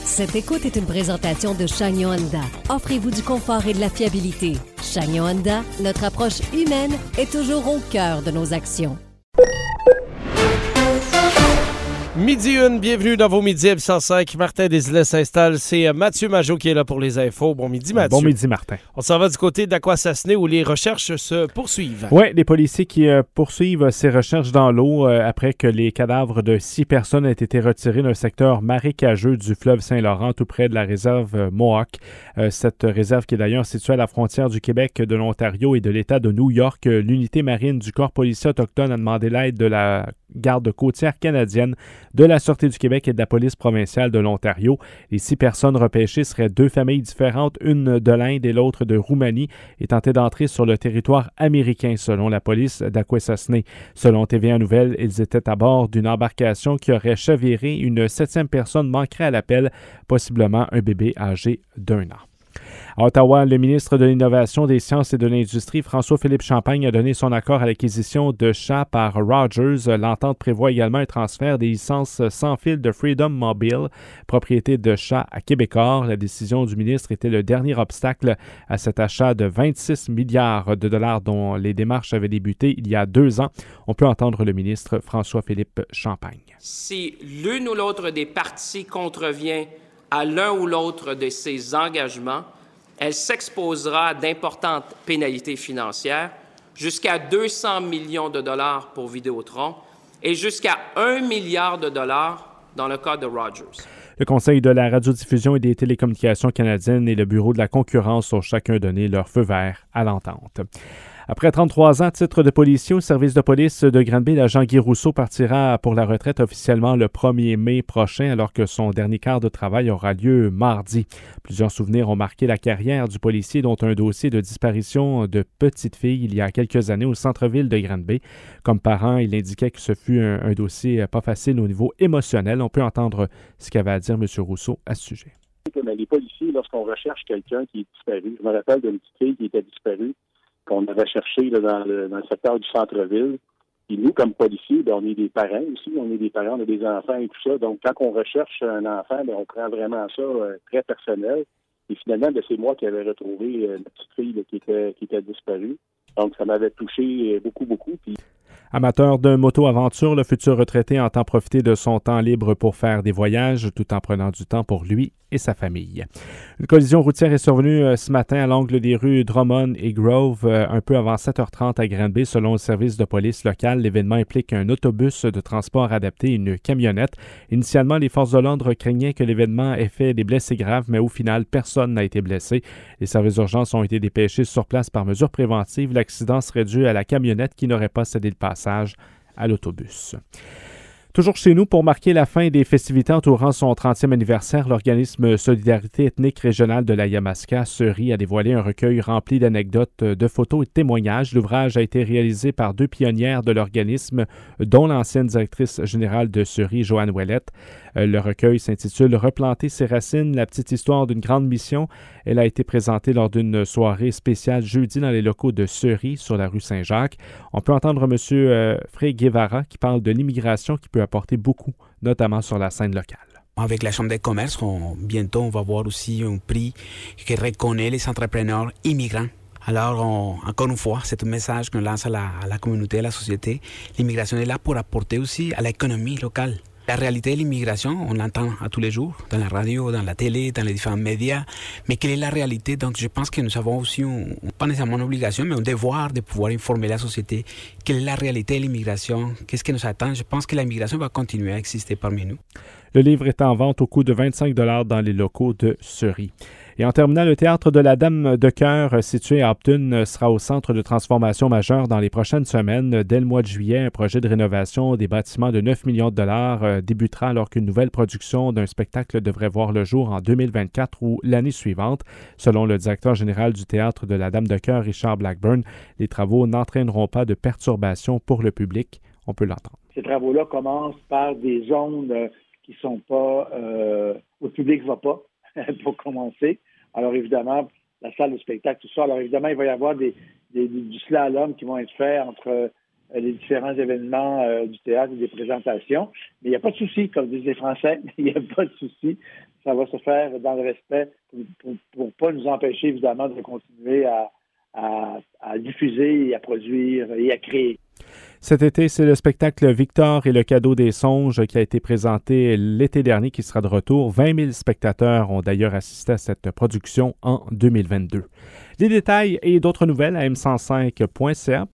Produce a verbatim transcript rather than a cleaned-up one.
Cette écoute est une présentation de Chagnon Honda. Offrez-vous du confort et de la fiabilité. Chagnon Honda, notre approche humaine est toujours au cœur de nos actions. Midi une, bienvenue dans vos Midi cent cinq. Martin Desilets s'installe. C'est Mathieu Majot qui est là pour les infos. Bon midi, Mathieu. Bon midi, Martin. On s'en va du côté d'Aquassassiné où les recherches se poursuivent. Oui, les policiers qui euh, poursuivent ces recherches dans l'eau euh, après que les cadavres de six personnes aient été retirés d'un secteur marécageux du fleuve Saint-Laurent, tout près de la réserve euh, Mohawk. Euh, cette réserve qui est d'ailleurs située à la frontière du Québec, de l'Ontario et de l'État de New York. L'unité marine du Corps policier autochtone a demandé l'aide de la garde côtière canadienne, de la Sûreté du Québec et de la police provinciale de l'Ontario. Les six personnes repêchées seraient deux familles différentes, une de l'Inde et l'autre de Roumanie, et tentaient d'entrer sur le territoire américain, selon la police d'Aquassassiné. Selon T V A Nouvelles, ils étaient à bord d'une embarcation qui aurait chaviré. Une septième personne manquerait à l'appel, possiblement un bébé âgé d'un an. À Ottawa, le ministre de l'Innovation, des Sciences et de l'Industrie, François-Philippe Champagne, a donné son accord à l'acquisition de chats par Rogers. L'entente prévoit également un transfert des licences sans fil de Freedom Mobile, propriété de chats à Québécois. La décision du ministre était le dernier obstacle à cet achat de vingt-six milliards de dollars dont les démarches avaient débuté il y a deux ans. On peut entendre le ministre François-Philippe Champagne. Si l'une ou l'autre des parties contrevient à l'un ou l'autre de ces engagements, elle s'exposera à d'importantes pénalités financières, jusqu'à deux cents millions de dollars pour Vidéotron et jusqu'à un milliard de dollars dans le cas de Rogers. Le Conseil de la radiodiffusion et des télécommunications canadiennes et le Bureau de la concurrence ont chacun donné leur feu vert à l'entente. Après trente-trois ans, titre de policier au service de police de Granby, l'agent Guy Rousseau partira pour la retraite officiellement le premier mai prochain, alors que son dernier quart de travail aura lieu mardi. Plusieurs souvenirs ont marqué la carrière du policier, dont un dossier de disparition de petite fille il y a quelques années au centre-ville de Granby. Comme parent, il indiquait que ce fut un, un dossier pas facile au niveau émotionnel. On peut entendre ce qu'avait à dire M. Rousseau à ce sujet. Les policiers, lorsqu'on recherche quelqu'un qui est disparu, je me rappelle d'une petite fille qui était disparue, qu'on avait cherché là, dans, le, dans le secteur du centre-ville. Et nous, comme policiers, ben, on est des parents aussi, on est des parents, on a des enfants et tout ça. Donc, quand on recherche un enfant, ben, on prend vraiment ça euh, très personnel. Et finalement, ben, c'est moi qui avais retrouvé euh, la petite fille là, qui était qui était disparue. Donc, ça m'avait touché euh, beaucoup, beaucoup. Puis... Amateur de moto-aventure, le futur retraité entend profiter de son temps libre pour faire des voyages tout en prenant du temps pour lui et sa famille. Une collision routière est survenue euh, ce matin à l'angle des rues Drummond et Grove, euh, un peu avant sept heures trente à Granby. Selon le service de police local, l'événement implique un autobus de transport adapté et une camionnette. Initialement, les forces de l'ordre craignaient que l'événement ait fait des blessés graves, mais au final, personne n'a été blessé. Les services d'urgence ont été dépêchés sur place par mesure préventive. L'accident serait dû à la camionnette qui n'aurait pas cédé le passage à l'autobus. Toujours chez nous, pour marquer la fin des festivités entourant son trentième anniversaire, l'organisme Solidarité ethnique régionale de la Yamaska, Suri, a dévoilé un recueil rempli d'anecdotes, de photos et de témoignages. L'ouvrage a été réalisé par deux pionnières de l'organisme, dont l'ancienne directrice générale de Suri, Joanne Ouellette. Le recueil s'intitule « Replanter ses racines, la petite histoire d'une grande mission ». Elle a été présentée lors d'une soirée spéciale jeudi dans les locaux de Suri, sur la rue Saint-Jacques. On peut entendre M. Euh, Fré Guevara qui parle de l'immigration qui peut apporter beaucoup, notamment sur la scène locale. Avec la Chambre de commerce, on, bientôt on va voir aussi un prix qui reconnaît les entrepreneurs immigrants. Alors, on, encore une fois, c'est un message qu'on lance à la, à la communauté, à la société. L'immigration est là pour apporter aussi à l'économie locale. La réalité de l'immigration, on l'entend à tous les jours, dans la radio, dans la télé, dans les différents médias. Mais quelle est la réalité? Donc, je pense que nous avons aussi, un, pas nécessairement une obligation, mais un devoir de pouvoir informer la société. Quelle est la réalité de l'immigration? Qu'est-ce qui nous attend? Je pense que l'immigration va continuer à exister parmi nous. Le livre est en vente au coût de vingt-cinq dollars dans les locaux de Suri. Et en terminant, le Théâtre de la Dame de Cœur, situé à Upton, sera au centre de transformation majeure dans les prochaines semaines. Dès le mois de juillet, un projet de rénovation des bâtiments de neuf millions de dollars euh, débutera alors qu'une nouvelle production d'un spectacle devrait voir le jour en deux mille vingt-quatre ou l'année suivante. Selon le directeur général du Théâtre de la Dame de Cœur, Richard Blackburn, les travaux n'entraîneront pas de perturbations pour le public. On peut l'entendre. Ces travaux-là commencent par des zones euh, qui ne sont pas, euh, où le public ne va pas, pour commencer. Alors évidemment, la salle de spectacle, tout ça. Alors évidemment, il va y avoir des, des, du slalom qui vont être faits entre euh, les différents événements euh, du théâtre et des présentations. Mais il n'y a pas de souci, comme disent les Français, il n'y a pas de souci. Ça va se faire dans le respect pour ne pas nous empêcher, évidemment, de continuer à, à, à diffuser et à produire et à créer. Cet été, c'est le spectacle Victor et le cadeau des songes qui a été présenté l'été dernier qui sera de retour. vingt mille spectateurs ont d'ailleurs assisté à cette production en deux mille vingt-deux. Les détails et d'autres nouvelles à m cent cinq point c a.